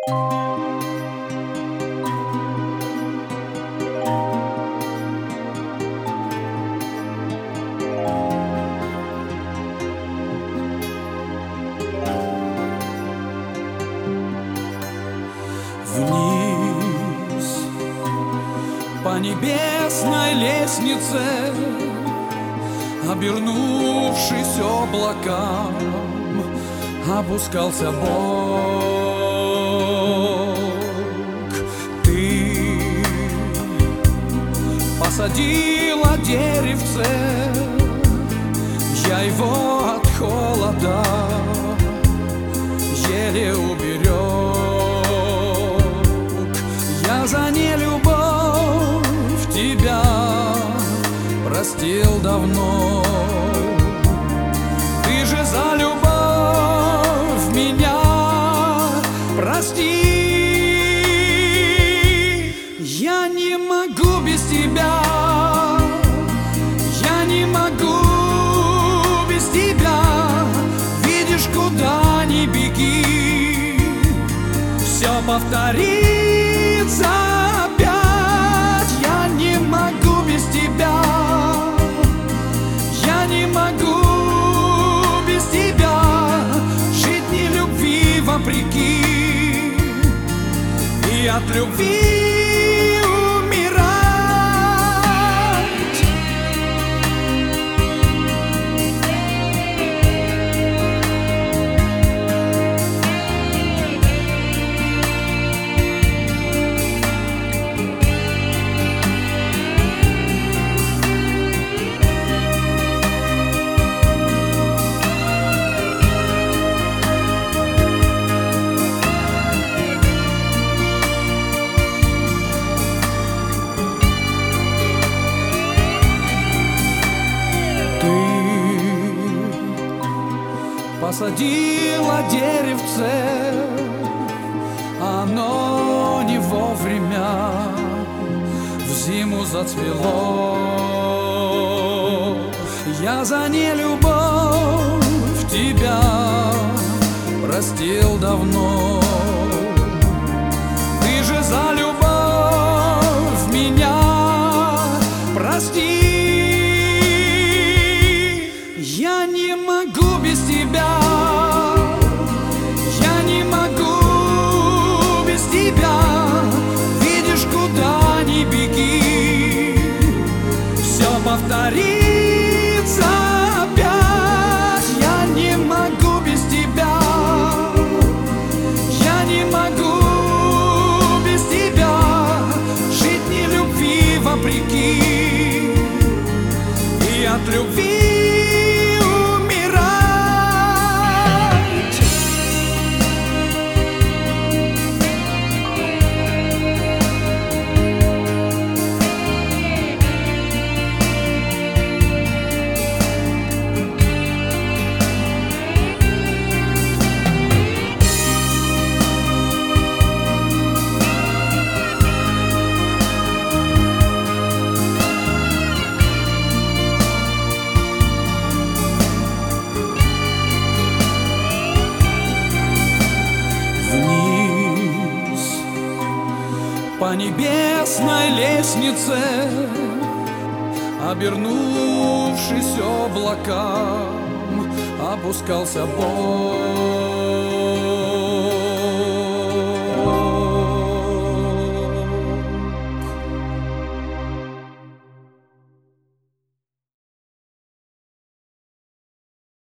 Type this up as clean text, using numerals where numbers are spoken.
Вниз по небесной лестнице, обернувшись облакам, опускался Бог. Ты посадила деревце, я его от холода еле уберег. Я за нелюбовь тебя простил давно. Ты же за любовь меня прости. Я не могу без тебя, я не могу без тебя. Видишь, куда ни беги, все повторится опять. Я не могу без тебя, я не могу без тебя жить ни любви вопреки и от любви умирать. Посадила деревце, оно не вовремя в зиму зацвело. Я за нелюбовь тебя простил давно. Ты же за любовь меня прости. Я не могу без тебя, я не могу без тебя. Видишь, куда ни беги, все повторится опять. Я не могу без тебя, я не могу без тебя жить ни любви вопреки и от любви. По небесной лестнице, обернувшись облакам, опускался Бог.